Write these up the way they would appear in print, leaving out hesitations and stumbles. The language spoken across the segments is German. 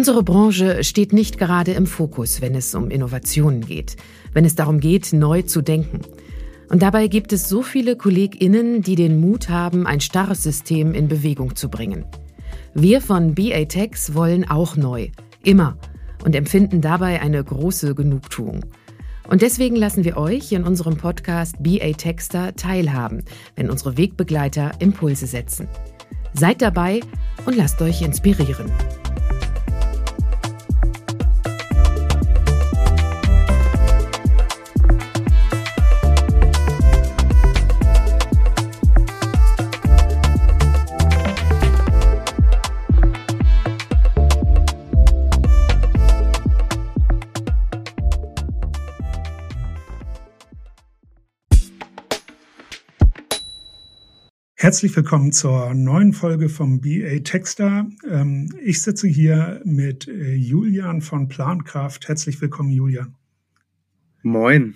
Unsere Branche steht nicht gerade im Fokus, wenn es um Innovationen geht, wenn es darum geht, neu zu denken. Und dabei gibt es so viele KollegInnen, die den Mut haben, ein starres System in Bewegung zu bringen. Wir von BA-Tex wollen auch neu, immer, und empfinden dabei eine große Genugtuung. Und deswegen lassen wir euch in unserem Podcast BA-Texter teilhaben, wenn unsere Wegbegleiter Impulse setzen. Seid dabei und lasst euch inspirieren. Herzlich willkommen zur neuen Folge vom BA-Texter. Ich sitze hier mit Julian von Plankraft. Herzlich willkommen, Julian. Moin.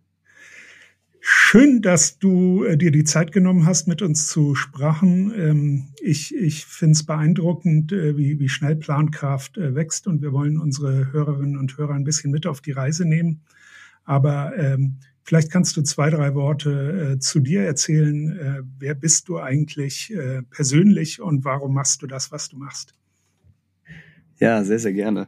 Schön, dass du dir die Zeit genommen hast, mit uns zu sprechen. Ich finde es beeindruckend, wie schnell Plankraft wächst, und wir wollen unsere Hörerinnen und Hörer ein bisschen mit auf die Reise nehmen. Aber vielleicht kannst du 2, 3 Worte zu dir erzählen. Wer bist du eigentlich persönlich und warum machst du das, was du machst? Ja, sehr, sehr gerne.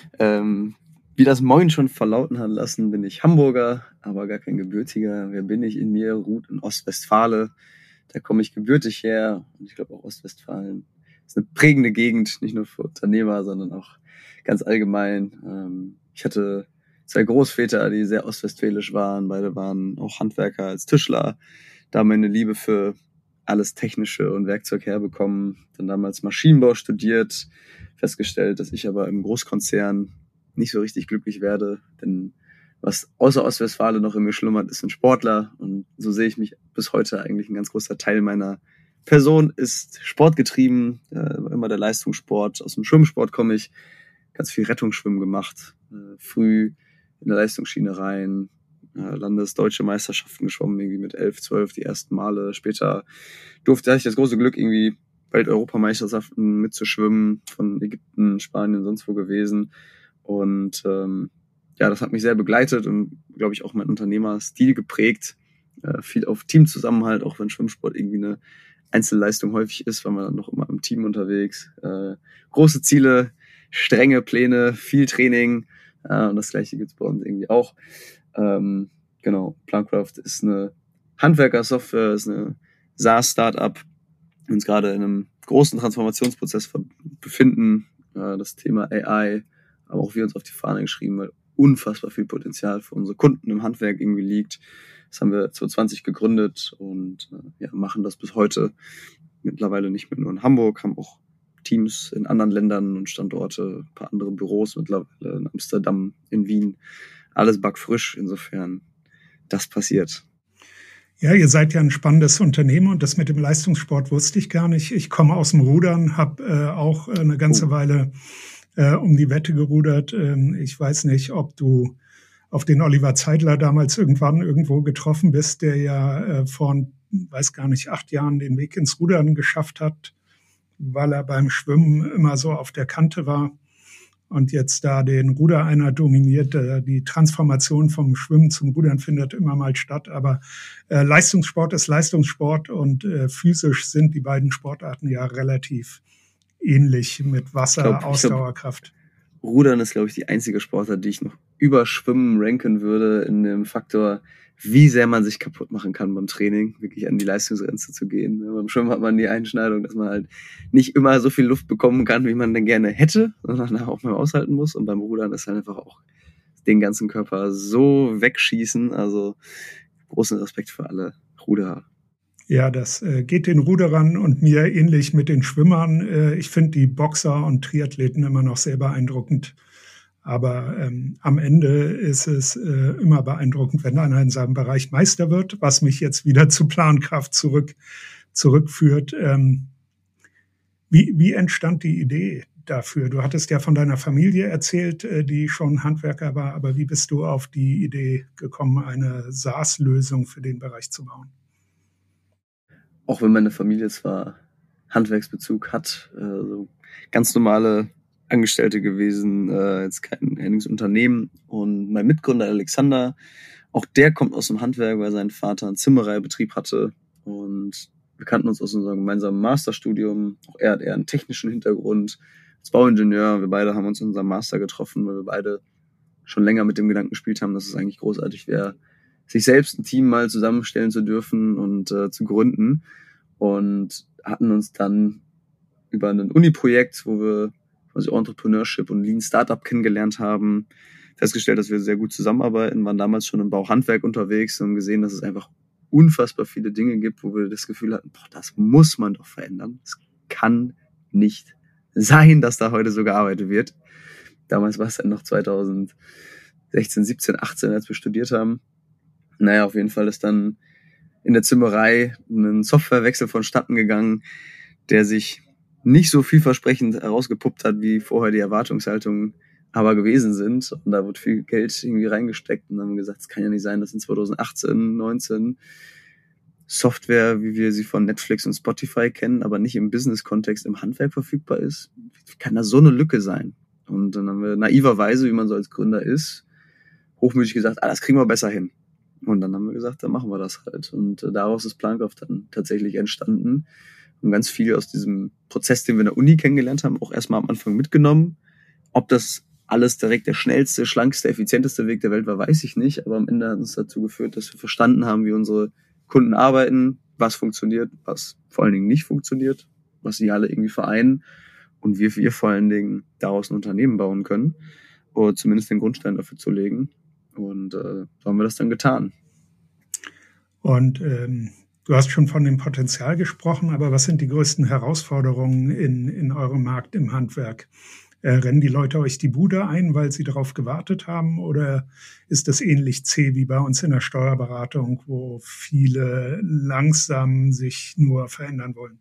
Wie das Moin schon verlauten hat lassen, bin ich Hamburger, aber gar kein Gebürtiger. Wer bin ich? In mir ruht in Ostwestfalen. Da komme ich gebürtig her, und ich glaube auch Ostwestfalen ist eine prägende Gegend, nicht nur für Unternehmer, sondern auch ganz allgemein. Ich hatte 2 Großväter, die sehr ostwestfälisch waren. Beide waren auch Handwerker als Tischler. Da meine Liebe für alles Technische und Werkzeug herbekommen. Dann damals Maschinenbau studiert. Festgestellt, dass ich aber im Großkonzern nicht so richtig glücklich werde. Denn was außer Ostwestfalen noch in mir schlummert, ist ein Sportler. Und so sehe ich mich bis heute eigentlich. Ein ganz großer Teil meiner Person ist sportgetrieben. Immer der Leistungssport. Aus dem Schwimmsport komme ich. Ganz viel Rettungsschwimmen gemacht. Früh in der Leistungsschiene rein, landesdeutsche Meisterschaften geschwommen, irgendwie mit 11, 12 die ersten Male. Später hatte ich das große Glück, irgendwie Welt-Europameisterschaften mitzuschwimmen, von Ägypten, Spanien, sonst wo gewesen. Und das hat mich sehr begleitet und, glaube ich, auch meinen Unternehmerstil geprägt. Viel auf Teamzusammenhalt, auch wenn Schwimmsport irgendwie eine Einzelleistung häufig ist, war man dann noch immer im Team unterwegs. Große Ziele, strenge Pläne, viel Training. Und das Gleiche gibt's bei uns irgendwie auch. Plankraft ist eine Handwerkersoftware, ist eine SaaS-Startup. Wir uns gerade in einem großen Transformationsprozess befinden. Das Thema AI, aber auch wir uns auf die Fahne geschrieben, weil unfassbar viel Potenzial für unsere Kunden im Handwerk irgendwie liegt. Das haben wir 2020 gegründet und machen das bis heute. Mittlerweile nicht mehr nur in Hamburg, haben auch Teams in anderen Ländern und Standorte, ein paar andere Büros mittlerweile in Amsterdam, in Wien. Alles backfrisch, insofern das passiert. Ja, ihr seid ja ein spannendes Unternehmen, und das mit dem Leistungssport wusste ich gar nicht. Ich komme aus dem Rudern, habe auch eine ganze Weile um die Wette gerudert. Ich weiß nicht, ob du auf den Oliver Zeidler damals irgendwo getroffen bist, der ja vor, 8 Jahren den Weg ins Rudern geschafft hat, weil er beim Schwimmen immer so auf der Kante war und jetzt da den Rudereiner dominiert. Die Transformation vom Schwimmen zum Rudern findet immer mal statt, aber Leistungssport ist Leistungssport, und physisch sind die beiden Sportarten ja relativ ähnlich mit Wasser, Ausdauerkraft. Rudern ist, glaube ich, die einzige Sportart, die ich noch über Schwimmen ranken würde in dem Faktor, wie sehr man sich kaputt machen kann beim Training, wirklich an die Leistungsgrenze zu gehen. Beim Schwimmen hat man die Einschneidung, dass man halt nicht immer so viel Luft bekommen kann, wie man denn gerne hätte, sondern auch mal aushalten muss. Und beim Rudern ist halt einfach auch den ganzen Körper so wegschießen. Also großen Respekt für alle Ruderer. Ja, das geht den Ruderern und mir ähnlich mit den Schwimmern. Ich finde die Boxer und Triathleten immer noch sehr beeindruckend. Aber am Ende ist es immer beeindruckend, wenn einer in seinem Bereich Meister wird, was mich jetzt wieder zu Plankraft zurückführt. Wie entstand die Idee dafür? Du hattest ja von deiner Familie erzählt, die schon Handwerker war, aber wie bist du auf die Idee gekommen, eine SaaS-Lösung für den Bereich zu bauen? Auch wenn meine Familie zwar Handwerksbezug hat, so ganz normale Angestellte gewesen, jetzt kein eigenes Unternehmen. Und mein Mitgründer Alexander, auch der kommt aus dem Handwerk, weil sein Vater einen Zimmereibetrieb hatte. Und wir kannten uns aus unserem gemeinsamen Masterstudium. Auch er hat eher einen technischen Hintergrund als Bauingenieur. Wir beide haben uns in unserem Master getroffen, weil wir beide schon länger mit dem Gedanken gespielt haben, dass es eigentlich großartig wäre, sich selbst ein Team mal zusammenstellen zu dürfen und zu gründen. Und hatten uns dann über ein Uni-Projekt, wo wir quasi Entrepreneurship und Lean Startup kennengelernt haben, festgestellt, dass wir sehr gut zusammenarbeiten, waren damals schon im Bauhandwerk unterwegs und haben gesehen, dass es einfach unfassbar viele Dinge gibt, wo wir das Gefühl hatten, boah, das muss man doch verändern. Es kann nicht sein, dass da heute so gearbeitet wird. Damals war es dann noch 2016, 17, 18, als wir studiert haben. Naja, auf jeden Fall ist dann in der Zimmerei ein Softwarewechsel vonstatten gegangen, der sich nicht so vielversprechend herausgepuppt hat, wie vorher die Erwartungshaltungen aber gewesen sind. Und da wird viel Geld irgendwie reingesteckt und dann haben wir gesagt, es kann ja nicht sein, dass in 2018, 19 Software, wie wir sie von Netflix und Spotify kennen, aber nicht im Business-Kontext im Handwerk verfügbar ist. Wie kann da so eine Lücke sein? Und dann haben wir naiverweise, wie man so als Gründer ist, hochmütig gesagt, das kriegen wir besser hin. Und dann haben wir gesagt, dann machen wir das halt. Und daraus ist Plankraft dann tatsächlich entstanden. Und ganz viel aus diesem Prozess, den wir in der Uni kennengelernt haben, auch erstmal am Anfang mitgenommen. Ob das alles direkt der schnellste, schlankste, effizienteste Weg der Welt war, weiß ich nicht. Aber am Ende hat uns dazu geführt, dass wir verstanden haben, wie unsere Kunden arbeiten, was funktioniert, was vor allen Dingen nicht funktioniert, was sie alle irgendwie vereinen und wir vor allen Dingen daraus ein Unternehmen bauen können oder zumindest den Grundstein dafür zu legen. Und so haben wir das dann getan. Und du hast schon von dem Potenzial gesprochen, aber was sind die größten Herausforderungen in eurem Markt im Handwerk? Rennen die Leute euch die Bude ein, weil sie darauf gewartet haben? Oder ist das ähnlich zäh wie bei uns in der Steuerberatung, wo viele langsam sich nur verändern wollen?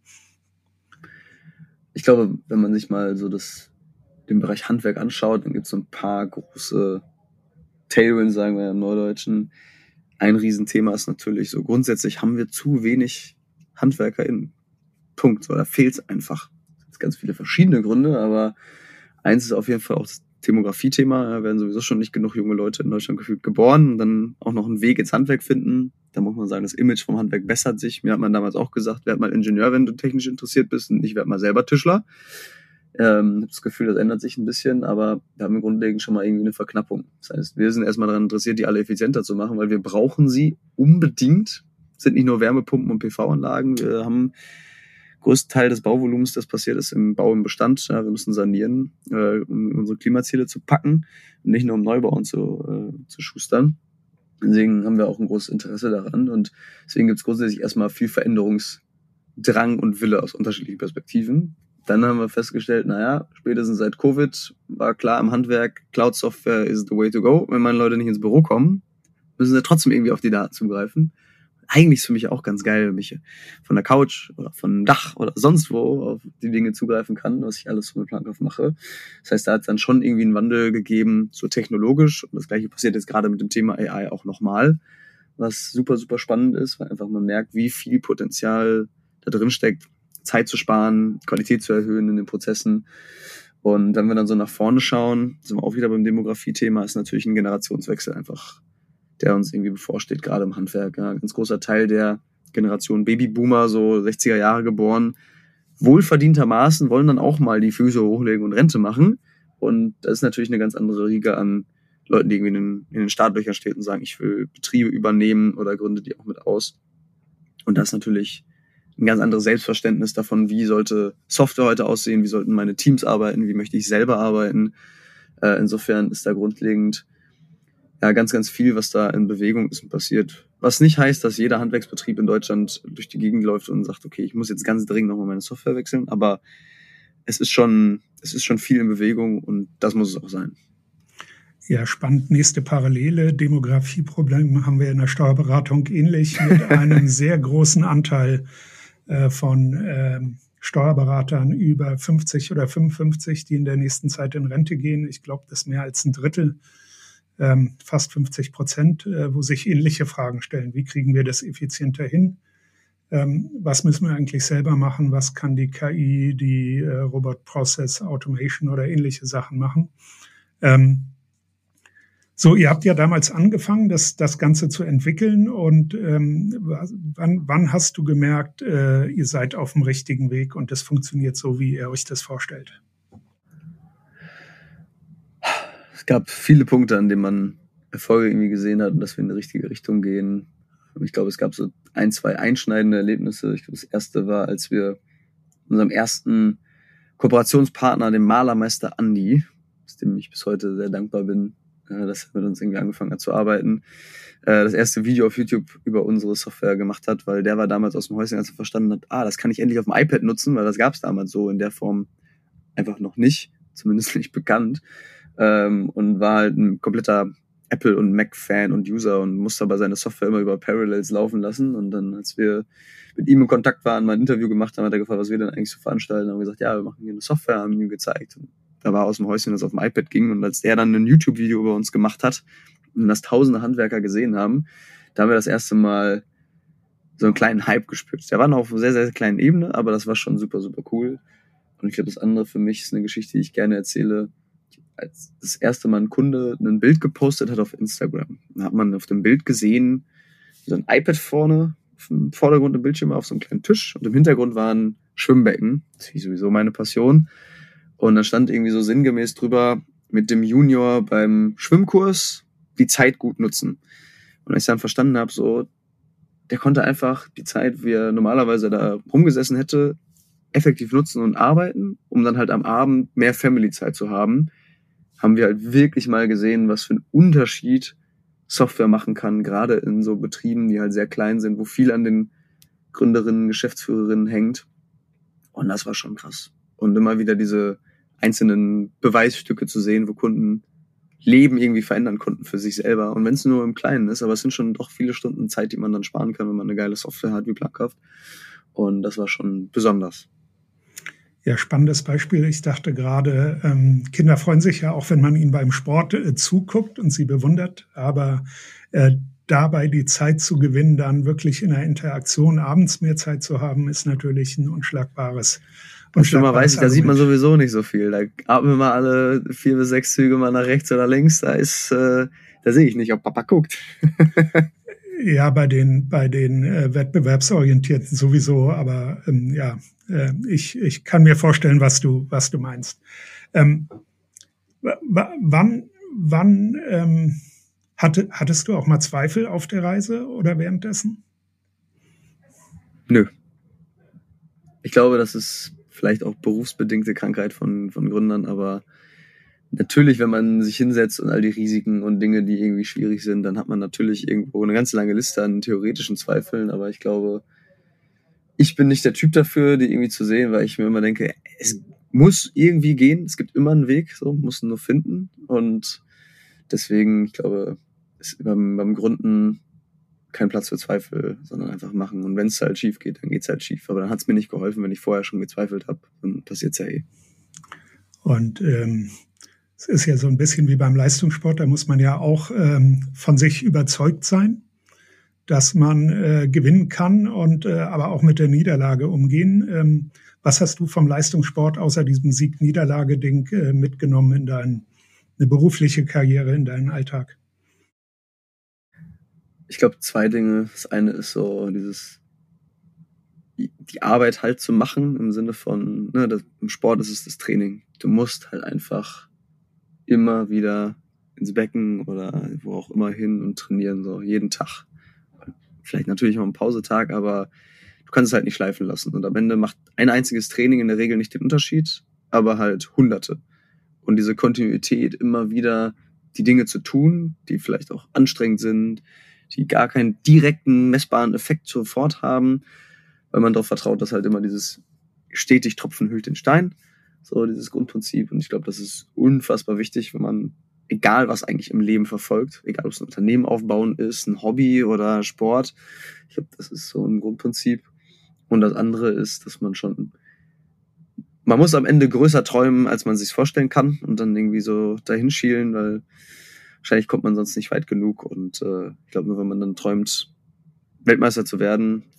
Ich glaube, wenn man sich mal so den Bereich Handwerk anschaut, dann gibt es so ein paar große Tailwinds, sagen wir im Neudeutschen. Ein Riesenthema ist natürlich so, grundsätzlich haben wir zu wenig HandwerkerInnen. Punkt. So, da fehlt es einfach. Es gibt ganz viele verschiedene Gründe, aber eins ist auf jeden Fall auch das Demografie-Thema. Da werden sowieso schon nicht genug junge Leute in Deutschland gefühlt geboren und dann auch noch einen Weg ins Handwerk finden. Da muss man sagen, das Image vom Handwerk bessert sich. Mir hat man damals auch gesagt, werd mal Ingenieur, wenn du technisch interessiert bist und ich werd mal selber Tischler. Ich habe das Gefühl, das ändert sich ein bisschen, aber wir haben im Grundlegend schon mal irgendwie eine Verknappung. Das heißt, wir sind erstmal daran interessiert, die alle effizienter zu machen, weil wir brauchen sie unbedingt. Es sind nicht nur Wärmepumpen und PV-Anlagen. Wir haben größten Teil des Bauvolumens, das passiert ist, im Bau im Bestand. Ja, wir müssen sanieren, um unsere Klimaziele zu packen und nicht nur um Neubauen zu schustern. Deswegen haben wir auch ein großes Interesse daran und deswegen gibt es grundsätzlich erstmal viel Veränderungsdrang und Wille aus unterschiedlichen Perspektiven. Dann haben wir festgestellt, spätestens seit Covid war klar im Handwerk, Cloud-Software is the way to go. Wenn meine Leute nicht ins Büro kommen, müssen sie trotzdem irgendwie auf die Daten zugreifen. Eigentlich ist für mich auch ganz geil, wenn ich von der Couch oder von einem Dach oder sonst wo auf die Dinge zugreifen kann, was ich alles mit Plankraft mache. Das heißt, da hat es dann schon irgendwie einen Wandel gegeben, so technologisch. Und das Gleiche passiert jetzt gerade mit dem Thema AI auch nochmal, was super, super spannend ist, weil einfach man merkt, wie viel Potenzial da drin steckt, Zeit zu sparen, Qualität zu erhöhen in den Prozessen. Und wenn wir dann so nach vorne schauen, sind wir auch wieder beim Demografie-Thema, ist natürlich ein Generationswechsel einfach, der uns irgendwie bevorsteht, gerade im Handwerk. Ja. Ein ganz großer Teil der Generation Babyboomer, so 60er Jahre geboren, wohlverdientermaßen wollen dann auch mal die Füße hochlegen und Rente machen. Und das ist natürlich eine ganz andere Riege an Leuten, die irgendwie in den Startlöchern stehen und sagen, ich will Betriebe übernehmen oder gründe die auch mit aus. Und das ist natürlich ein ganz anderes Selbstverständnis davon, wie sollte Software heute aussehen, wie sollten meine Teams arbeiten, wie möchte ich selber arbeiten. Insofern ist da grundlegend ganz, ganz viel, was da in Bewegung ist und passiert. Was nicht heißt, dass jeder Handwerksbetrieb in Deutschland durch die Gegend läuft und sagt, okay, ich muss jetzt ganz dringend nochmal meine Software wechseln, aber es ist schon viel in Bewegung und das muss es auch sein. Ja, spannend. Nächste Parallele. Demografieprobleme haben wir in der Steuerberatung ähnlich mit einem sehr großen Anteil von Steuerberatern über 50 oder 55, die in der nächsten Zeit in Rente gehen. Ich glaube, das ist mehr als ein Drittel. Fast 50%, wo sich ähnliche Fragen stellen. Wie kriegen wir das effizienter hin? was müssen wir eigentlich selber machen, was kann die KI, die Robot Process Automation oder ähnliche Sachen machen. So, ihr habt ja damals angefangen, das Ganze zu entwickeln und wann hast du gemerkt, ihr seid auf dem richtigen Weg und das funktioniert so, wie ihr euch das vorstellt? Es gab viele Punkte, an denen man Erfolge irgendwie gesehen hat und dass wir in die richtige Richtung gehen. Ich glaube, es gab so 1, 2 einschneidende Erlebnisse. Ich glaube, das erste war, als wir unserem ersten Kooperationspartner, dem Malermeister Andi, aus dem ich bis heute sehr dankbar bin, dass er mit uns irgendwie angefangen hat zu arbeiten, das erste Video auf YouTube über unsere Software gemacht hat, weil der war damals aus dem Häuschen, als er verstanden hat, das kann ich endlich auf dem iPad nutzen, weil das gab es damals so in der Form einfach noch nicht, zumindest nicht bekannt, und war halt ein kompletter Apple- und Mac-Fan und User und musste aber seine Software immer über Parallels laufen lassen. Und dann, als wir mit ihm in Kontakt waren, mal ein Interview gemacht haben, hat er gefragt, was wir denn eigentlich so veranstalten. Haben wir gesagt, ja, wir machen hier eine Software, haben ihm gezeigt. Und da war aus dem Häuschen, das auf dem iPad ging. Und als er dann ein YouTube-Video über uns gemacht hat und das tausende Handwerker gesehen haben, da haben wir das erste Mal so einen kleinen Hype gespürt. Der war noch auf einer sehr, sehr kleinen Ebene, aber das war schon super, super cool. Und ich glaube, das andere für mich ist eine Geschichte, die ich gerne erzähle. Als das erste Mal ein Kunde ein Bild gepostet hat auf Instagram, da hat man auf dem Bild gesehen, so ein iPad vorne, im Vordergrund ein Bildschirm auf so einem kleinen Tisch und im Hintergrund war ein Schwimmbecken. Das ist sowieso meine Passion. Und da stand irgendwie so sinngemäß drüber, mit dem Junior beim Schwimmkurs die Zeit gut nutzen. Und als ich dann verstanden habe, so, der konnte einfach die Zeit, wie er normalerweise da rumgesessen hätte, effektiv nutzen und arbeiten, um dann halt am Abend mehr Family-Zeit zu haben, haben wir halt wirklich mal gesehen, was für einen Unterschied Software machen kann, gerade in so Betrieben, die halt sehr klein sind, wo viel an den Gründerinnen, Geschäftsführerinnen hängt. Und das war schon krass. Und immer wieder diese einzelnen Beweisstücke zu sehen, wo Kunden Leben irgendwie verändern konnten für sich selber. Und wenn es nur im Kleinen ist, aber es sind schon doch viele Stunden Zeit, die man dann sparen kann, wenn man eine geile Software hat wie Plugkraft. Und das war schon besonders. Ja, spannendes Beispiel. Ich dachte gerade, Kinder freuen sich ja auch, wenn man ihnen beim Sport zuguckt und sie bewundert. Aber dabei die Zeit zu gewinnen, dann wirklich in der Interaktion abends mehr Zeit zu haben, ist natürlich ein unschlagbares. Und schon mal weiß ich, da sieht man sowieso nicht so viel. Da atmen wir alle 4 bis 6 Züge mal nach rechts oder links. Da sehe ich nicht, ob Papa guckt. Ja, bei den Wettbewerbsorientierten sowieso, aber ich kann mir vorstellen, was du meinst. Hattest du auch mal Zweifel auf der Reise oder währenddessen? Nö. Ich glaube, das ist vielleicht auch berufsbedingte Krankheit von Gründern, aber natürlich, wenn man sich hinsetzt und all die Risiken und Dinge, die irgendwie schwierig sind, dann hat man natürlich irgendwo eine ganz lange Liste an theoretischen Zweifeln, aber ich glaube, ich bin nicht der Typ dafür, die irgendwie zu sehen, weil ich mir immer denke, es muss irgendwie gehen, es gibt immer einen Weg, so, muss nur finden und deswegen, ich glaube, ist beim Gründen kein Platz für Zweifel, sondern einfach machen und wenn es halt schief geht, dann geht's halt schief, aber dann hat's mir nicht geholfen, wenn ich vorher schon gezweifelt habe, dann passiert's ja eh. Und es ist ja so ein bisschen wie beim Leistungssport, da muss man ja auch von sich überzeugt sein, dass man gewinnen kann und aber auch mit der Niederlage umgehen. Was hast du vom Leistungssport außer diesem Sieg-Niederlage-Ding mitgenommen in eine berufliche Karriere, in deinen Alltag? Ich glaube 2 Dinge. Das eine ist so die Arbeit halt zu machen im Sinne von, im Sport ist es das Training. Du musst halt einfach immer wieder ins Becken oder wo auch immer hin und trainieren, so jeden Tag. Vielleicht natürlich auch einen Pausetag, aber du kannst es halt nicht schleifen lassen. Und am Ende macht ein einziges Training in der Regel nicht den Unterschied, aber halt Hunderte. Und diese Kontinuität, immer wieder die Dinge zu tun, die vielleicht auch anstrengend sind, die gar keinen direkten, messbaren Effekt sofort haben, weil man darauf vertraut, dass halt immer dieses stetig Tropfen höhlt den Stein, so dieses Grundprinzip. Und ich glaube, das ist unfassbar wichtig, wenn man, egal was eigentlich im Leben verfolgt, egal ob es ein Unternehmen aufbauen ist, ein Hobby oder Sport, ich glaube, das ist so ein Grundprinzip. Und das andere ist, dass man muss am Ende größer träumen, als man sich vorstellen kann und dann irgendwie so dahin schielen, weil wahrscheinlich kommt man sonst nicht weit genug. Und ich glaube, nur wenn man dann träumt, Weltmeister zu werden,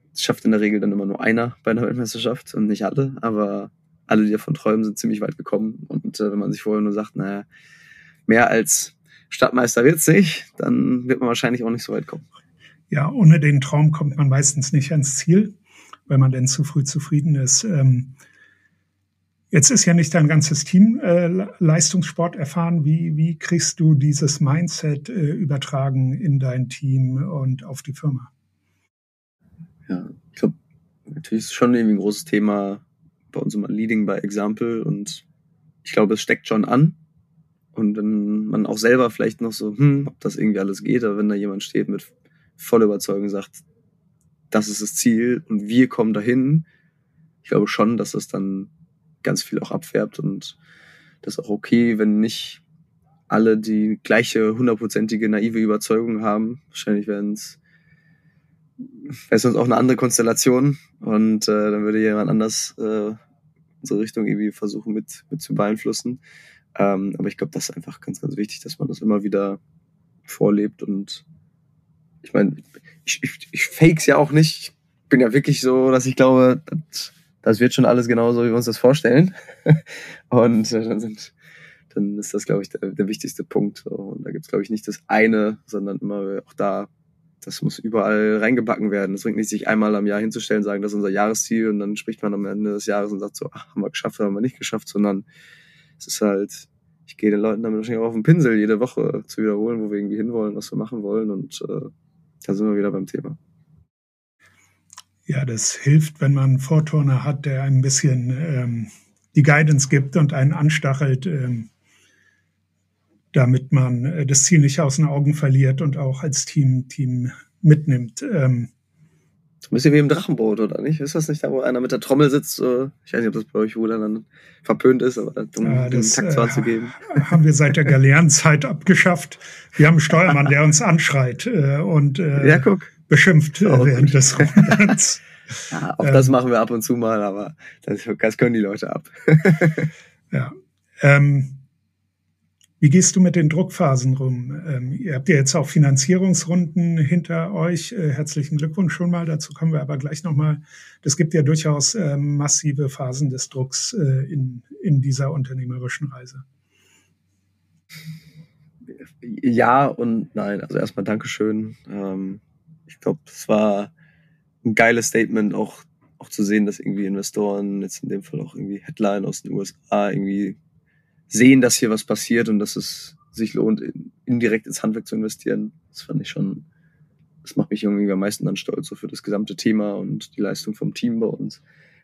Es schafft in der Regel dann immer nur einer bei einer Weltmeisterschaft und nicht alle, aber alle, die davon träumen, sind ziemlich weit gekommen. Und wenn man sich vorher nur sagt, naja, mehr als Stadtmeister wird's nicht, dann wird man wahrscheinlich auch nicht so weit kommen. Ja, ohne den Traum kommt man meistens nicht ans Ziel, weil man denn zu früh zufrieden ist. Jetzt ist ja nicht dein ganzes Team Leistungssport erfahren. Wie kriegst du dieses Mindset übertragen in dein Team und auf die Firma? Ja, ich glaube, natürlich ist es schon irgendwie ein großes Thema bei uns immer Leading by Example und ich glaube, es steckt schon an. Und wenn man auch selber vielleicht noch so, ob das irgendwie alles geht, aber wenn da jemand steht mit voller Überzeugung sagt, das ist das Ziel und wir kommen dahin, ich glaube schon, dass das dann ganz viel auch abfärbt und das ist auch okay, wenn nicht alle die gleiche 100%ige naive Überzeugung haben. Wahrscheinlich wäre es sonst auch eine andere Konstellation und dann würde jemand anders unsere Richtung irgendwie versuchen mit zu beeinflussen. Aber ich glaube, das ist einfach ganz, ganz wichtig, dass man das immer wieder vorlebt und ich meine, ich fake's ja auch nicht. Ich bin ja wirklich so, dass ich glaube, das wird schon alles genauso, wie wir uns das vorstellen. Und dann ist das, glaube ich, der wichtigste Punkt. Und da gibt's, glaube ich, nicht das eine, sondern immer auch da, das muss überall reingebacken werden. Es bringt nicht, sich einmal am Jahr hinzustellen, sagen, das ist unser Jahresziel und dann spricht man am Ende des Jahres und sagt so, haben wir geschafft, haben wir nicht geschafft, sondern es ist halt, ich gehe den Leuten damit wahrscheinlich auch auf den Pinsel, jede Woche zu wiederholen, wo wir irgendwie hinwollen, was wir machen wollen und da sind wir wieder beim Thema. Ja, das hilft, wenn man einen Vorturner hat, der ein bisschen die Guidance gibt und einen anstachelt, damit man das Ziel nicht aus den Augen verliert und auch als Team mitnimmt. So ein bisschen wie im Drachenboot, oder nicht? Ist das nicht da, wo einer mit der Trommel sitzt? So? Ich weiß nicht, ob das bei euch Rudern dann verpönt ist, aber um den Takt zu anzugeben. Haben wir seit der Galeerenzeit abgeschafft. Wir haben einen Steuermann, der uns anschreit und beschimpft während des Ruderns. Ja, auch das machen wir ab und zu mal, aber das können die Leute ab. Ja. Wie gehst du mit den Druckphasen rum? Ihr habt ja jetzt auch Finanzierungsrunden hinter euch. Herzlichen Glückwunsch schon mal. Dazu kommen wir aber gleich nochmal. Es gibt ja durchaus massive Phasen des Drucks in dieser unternehmerischen Reise. Ja und nein. Also erstmal Dankeschön. Ich glaube, das war ein geiles Statement, auch zu sehen, dass irgendwie Investoren, jetzt in dem Fall auch irgendwie Headline aus den USA, irgendwie sehen, dass hier was passiert und dass es sich lohnt, indirekt ins Handwerk zu investieren. Das fand ich schon, das macht mich irgendwie am meisten dann stolz, so für das gesamte Thema und die Leistung vom Team bei uns.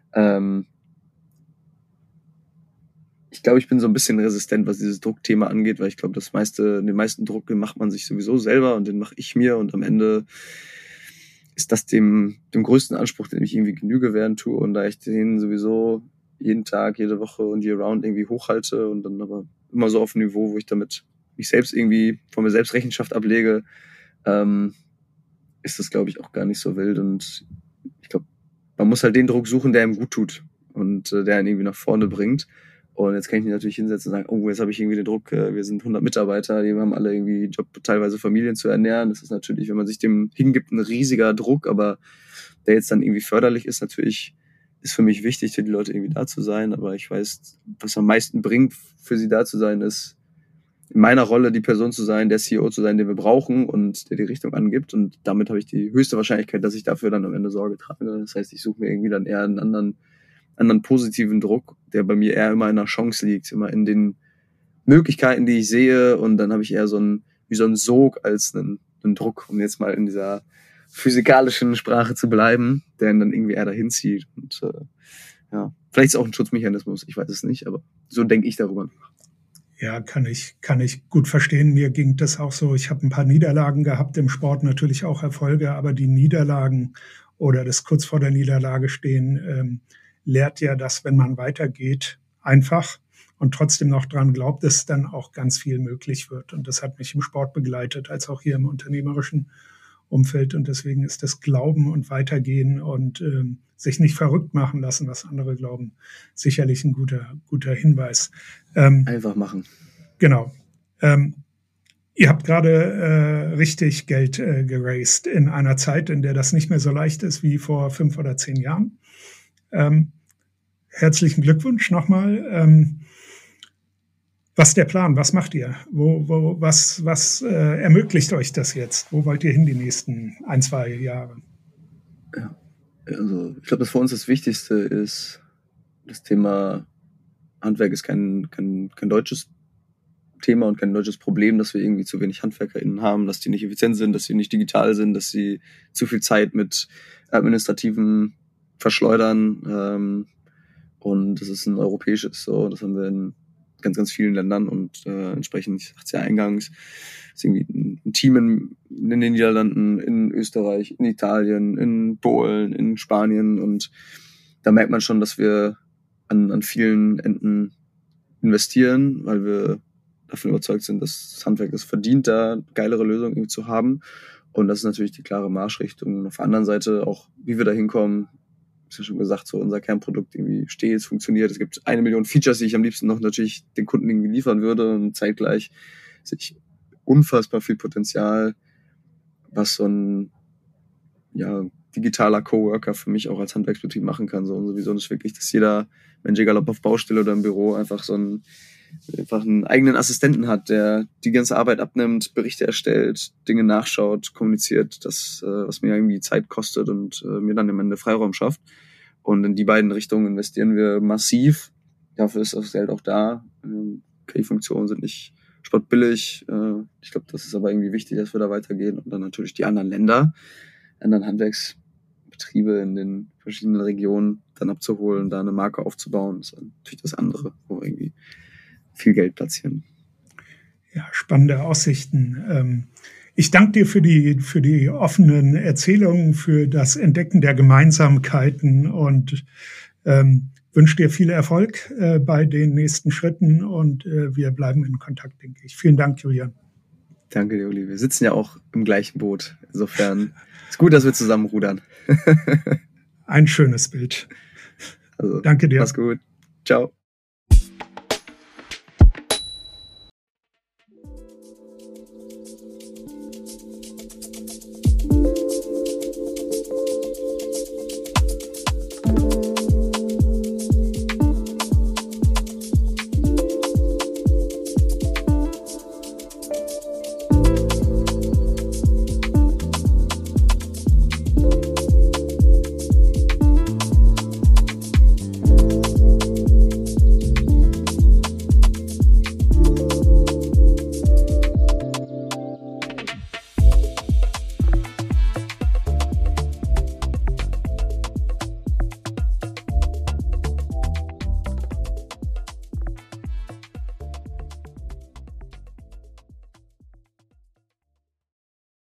Ich glaube, ich bin so ein bisschen resistent, was dieses Druckthema angeht, weil ich glaube, den meisten Druck, den macht man sich sowieso selber und den mache ich mir und am Ende ist das dem größten Anspruch, den ich irgendwie Genüge werden tue und da ich den sowieso jeden Tag, jede Woche und year round irgendwie hochhalte und dann aber immer so auf ein Niveau, wo ich damit mich selbst irgendwie von mir selbst Rechenschaft ablege, ist das, glaube ich, auch gar nicht so wild und ich glaube, man muss halt den Druck suchen, der ihm gut tut und der ihn irgendwie nach vorne bringt. Und jetzt kann ich mich natürlich hinsetzen und sagen, oh, jetzt habe ich irgendwie den Druck, wir sind 100 Mitarbeiter, die haben alle irgendwie Job, teilweise Familien zu ernähren. Das ist natürlich, wenn man sich dem hingibt, ein riesiger Druck, aber der jetzt dann irgendwie förderlich ist, natürlich ist für mich wichtig, für die Leute irgendwie da zu sein. Aber ich weiß, was am meisten bringt, für sie da zu sein, ist in meiner Rolle die Person zu sein, der CEO zu sein, den wir brauchen und der die Richtung angibt. Und damit habe ich die höchste Wahrscheinlichkeit, dass ich dafür dann am Ende Sorge trage. Das heißt, ich suche mir irgendwie dann eher einen anderen positiven Druck, der bei mir eher immer in einer Chance liegt, immer in den Möglichkeiten, die ich sehe. Und dann habe ich eher so einen Sog als einen Druck, um jetzt mal in dieser physikalischen Sprache zu bleiben, der ihn dann irgendwie eher dahin zieht. Und ja, vielleicht ist es auch ein Schutzmechanismus, ich weiß es nicht, aber so denke ich darüber nach. Ja, kann ich gut verstehen. Mir ging das auch so. Ich habe ein paar Niederlagen gehabt im Sport, natürlich auch Erfolge, aber die Niederlagen oder das kurz vor der Niederlage stehen, lehrt ja, dass wenn man weitergeht, einfach und trotzdem noch dran glaubt, dass dann auch ganz viel möglich wird. Und das hat mich im Sport begleitet, als auch hier im unternehmerischen Umfeld. Und deswegen ist das Glauben und Weitergehen und sich nicht verrückt machen lassen, was andere glauben, sicherlich ein guter Hinweis. Einfach machen. Genau. Ihr habt gerade richtig Geld geraced in einer Zeit, in der das nicht mehr so leicht ist wie vor 5 oder 10 Jahren. Herzlichen Glückwunsch nochmal. Was ist der Plan? Was macht ihr? Was ermöglicht euch das jetzt? Wo wollt ihr hin die nächsten 1, 2 Jahre? Ja, also ich glaube, dass für uns das Wichtigste ist, das Thema Handwerk ist kein deutsches Thema und kein deutsches Problem, dass wir irgendwie zu wenig HandwerkerInnen haben, dass die nicht effizient sind, dass sie nicht digital sind, dass sie zu viel Zeit mit administrativen verschleudern. Und das ist ein europäisches, so, das haben wir in ganz, ganz vielen Ländern und entsprechend, ich sagte es ja eingangs, ist irgendwie ein Team in den Niederlanden, in Österreich, in Italien, in Polen, in Spanien, und da merkt man schon, dass wir an vielen Enden investieren, weil wir davon überzeugt sind, dass das Handwerk es verdient, da geilere Lösungen irgendwie zu haben. Und das ist natürlich die klare Marschrichtung. Und auf der anderen Seite auch, wie wir da hinkommen, ist ja schon gesagt, so unser Kernprodukt irgendwie steht, es funktioniert. Es gibt 1 Million Features, die ich am liebsten noch natürlich den Kunden irgendwie liefern würde. Und zeitgleich sehe ich unfassbar viel Potenzial, was so ein digitaler Coworker für mich auch als Handwerksbetrieb machen kann. So, und sowieso ist wirklich, dass jeder Mensch, egal ob auf Baustelle oder im Büro, einfach einfach einen eigenen Assistenten hat, der die ganze Arbeit abnimmt, Berichte erstellt, Dinge nachschaut, kommuniziert, das, was mir irgendwie Zeit kostet und mir dann am Ende Freiraum schafft. Und in die beiden Richtungen investieren wir massiv. Dafür ist das Geld auch da. KI-Funktionen sind nicht spottbillig. Ich glaube, das ist aber irgendwie wichtig, dass wir da weitergehen. Und dann natürlich die anderen Länder, anderen Handwerksbetriebe in den verschiedenen Regionen dann abzuholen, da eine Marke aufzubauen, ist natürlich das andere, wo wir irgendwie viel Geld platzieren. Ja, spannende Aussichten. Ich danke dir für die offenen Erzählungen, für das Entdecken der Gemeinsamkeiten und wünsche dir viel Erfolg bei den nächsten Schritten, und wir bleiben in Kontakt, denke ich. Vielen Dank, Julian. Danke dir, Uli. Wir sitzen ja auch im gleichen Boot. Insofern ist gut, dass wir zusammen rudern. Ein schönes Bild. Also, danke dir. Mach's gut. Ciao.